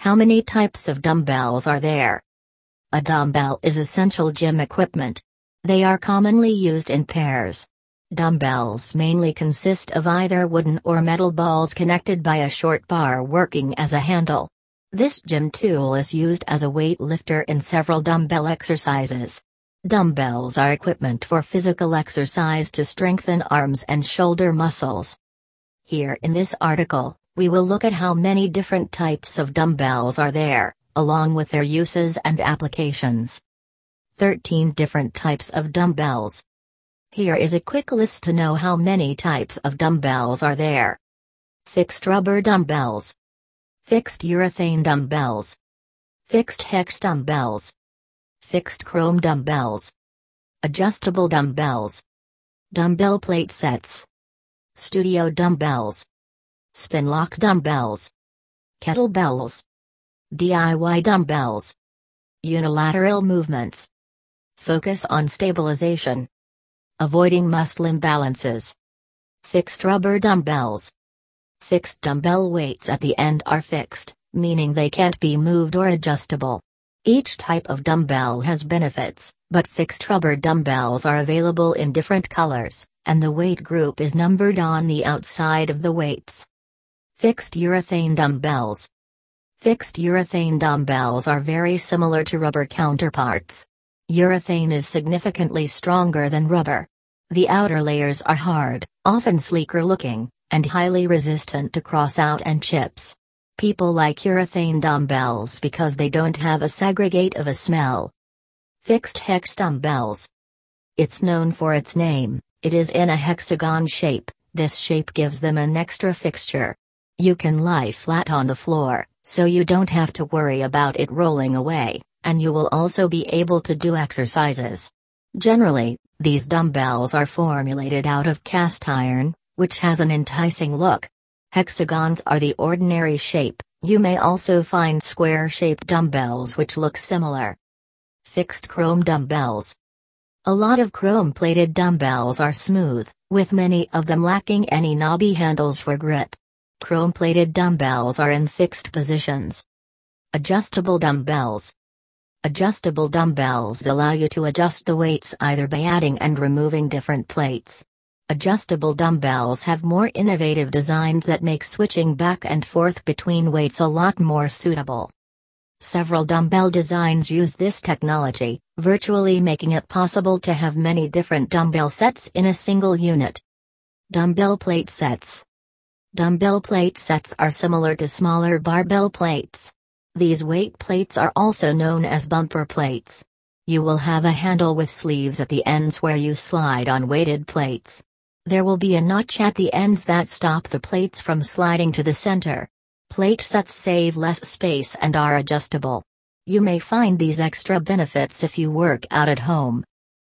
How many types of dumbbells are there? A dumbbell is essential gym equipment. They are commonly used in pairs. Dumbbells mainly consist of either wooden or metal balls connected by a short bar working as a handle. This gym tool is used as a weight lifter in several dumbbell exercises. Dumbbells are equipment for physical exercise to strengthen arms and shoulder muscles. Here in this article, we will look at how many different types of dumbbells are there, along with their uses and applications. 13 different types of dumbbells. Here is a quick list to know how many types of dumbbells are there. Fixed rubber dumbbells. Fixed urethane dumbbells. Fixed hex dumbbells. Fixed chrome dumbbells. Adjustable dumbbells. Dumbbell plate sets. Studio dumbbells. Spin-lock dumbbells. Kettlebells. DIY dumbbells. Unilateral movements. Focus on stabilization. Avoiding muscle imbalances. Fixed rubber dumbbells. Fixed dumbbell weights at the end are fixed, meaning they can't be moved or adjustable. Each type of dumbbell has benefits, but fixed rubber dumbbells are available in different colors, and the weight group is numbered on the outside of the weights. Fixed urethane dumbbells. Fixed urethane dumbbells are very similar to rubber counterparts. Urethane is significantly stronger than rubber. The outer layers are hard, often sleeker looking, and highly resistant to cross-out and chips. People like urethane dumbbells because they don't have a segregate of a smell. Fixed hex dumbbells. It's known for its name, it is in a hexagon shape. This shape gives them an extra fixture. You can lie flat on the floor, so you don't have to worry about it rolling away, and you will also be able to do exercises. Generally, these dumbbells are formulated out of cast iron, which has an enticing look. Hexagons are the ordinary shape. You may also find square-shaped dumbbells which look similar. Fixed chrome dumbbells. A lot of chrome-plated dumbbells are smooth, with many of them lacking any knobby handles for grip. Chrome-plated dumbbells are in fixed positions. Adjustable dumbbells. Adjustable dumbbells allow you to adjust the weights either by adding and removing different plates. Adjustable dumbbells have more innovative designs that make switching back and forth between weights a lot more suitable. Several dumbbell designs use this technology, virtually making it possible to have many different dumbbell sets in a single unit. Dumbbell plate sets. Dumbbell plate sets are similar to smaller barbell plates. These weight plates are also known as bumper plates. You will have a handle with sleeves at the ends where you slide on weighted plates. There will be a notch at the ends that stop the plates from sliding to the center. Plate sets save less space and are adjustable. You may find these extra benefits if you work out at home.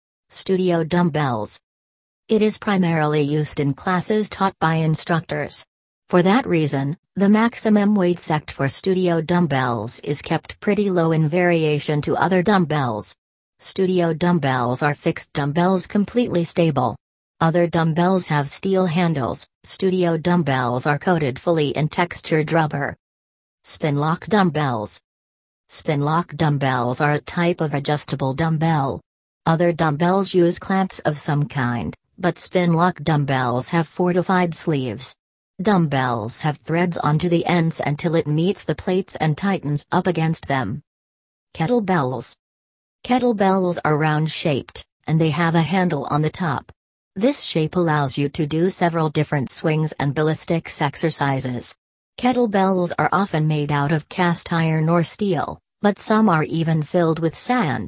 Studio dumbbells. It is primarily used in classes taught by instructors. For that reason, the maximum weight set for studio dumbbells is kept pretty low in variation to other dumbbells. Studio dumbbells are fixed dumbbells completely stable. Other dumbbells have steel handles. Studio dumbbells are coated fully in textured rubber. Spin-lock dumbbells. Spin-lock dumbbells are a type of adjustable dumbbell. Other dumbbells use clamps of some kind, but spin-lock dumbbells have fortified sleeves. Dumbbells have threads onto the ends until it meets the plates and tightens up against them. Kettlebells. Kettlebells are round-shaped, and they have a handle on the top. This shape allows you to do several different swings and ballistics exercises. Kettlebells are often made out of cast iron or steel, but some are even filled with sand.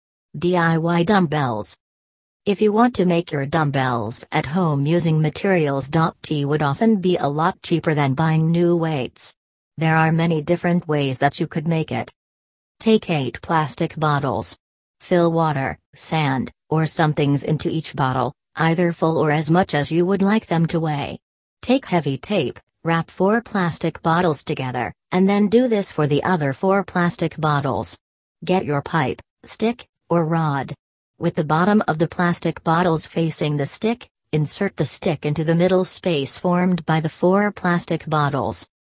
DIY dumbbells. If you want to make your dumbbells at home using materials, it would often be a lot cheaper than buying new weights. There are many different ways that you could make it. Take 8 plastic bottles. Fill water, sand, or some things into each bottle, either full or as much as you would like them to weigh. Take heavy tape, wrap 4 plastic bottles together, and then do this for the other 4 plastic bottles. Get your pipe, stick, or rod. With the bottom of the plastic bottles facing the stick, insert the stick into the middle space formed by the 4 plastic bottles.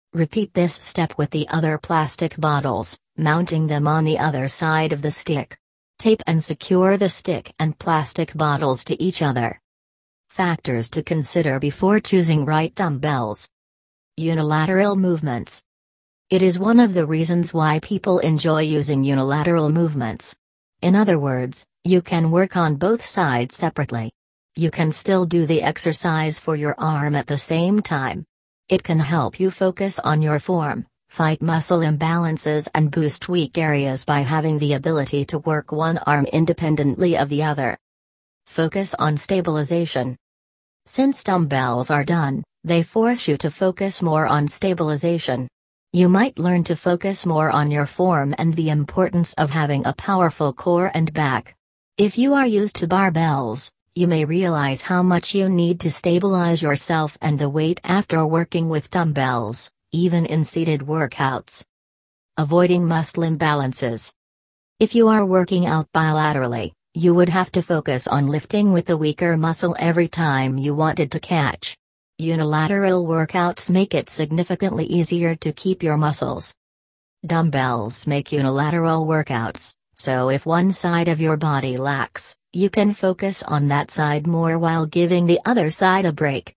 Repeat this step with the other plastic bottles, mounting them on the other side of the stick. Tape and secure the stick and plastic bottles to each other. Factors to consider before choosing right dumbbells. Unilateral movements. It is one of the reasons why people enjoy using unilateral movements. In other words, you can work on both sides separately. You can still do the exercise for your arm at the same time. It can help you focus on your form, fight muscle imbalances and boost weak areas by having the ability to work one arm independently of the other. Focus on stabilization. Since dumbbells are done, they force you to focus more on stabilization. You might learn to focus more on your form and the importance of having a powerful core and back. If you are used to barbells, you may realize how much you need to stabilize yourself and the weight after working with dumbbells, even in seated workouts. Avoiding muscle imbalances. If you are working out bilaterally, you would have to focus on lifting with the weaker muscle every time you wanted to catch. Unilateral workouts make it significantly easier to keep your muscles. Dumbbells make unilateral workouts, so if one side of your body lacks, you can focus on that side more while giving the other side a break.